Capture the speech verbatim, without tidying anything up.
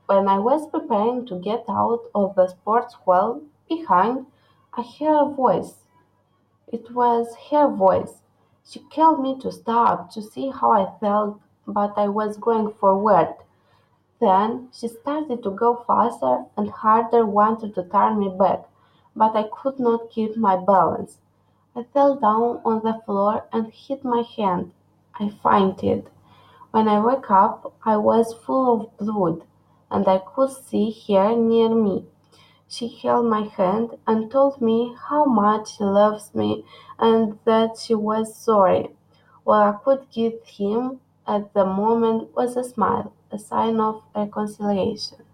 When I was preparing to get out of the sports hall behind, I heard a voice. It was her voice. She called me to stop, to see how I felt, but I was going forward. Then she started to go faster and harder, wanted to turn me back, but I could not keep my balance. I fell down on the floor and hit my hand. I fainted. When I woke up, I was full of blood, and I could see her near me. She held my hand and told me how much she loves me and that she was sorry. All I could give him at the moment was a smile, a sign of reconciliation.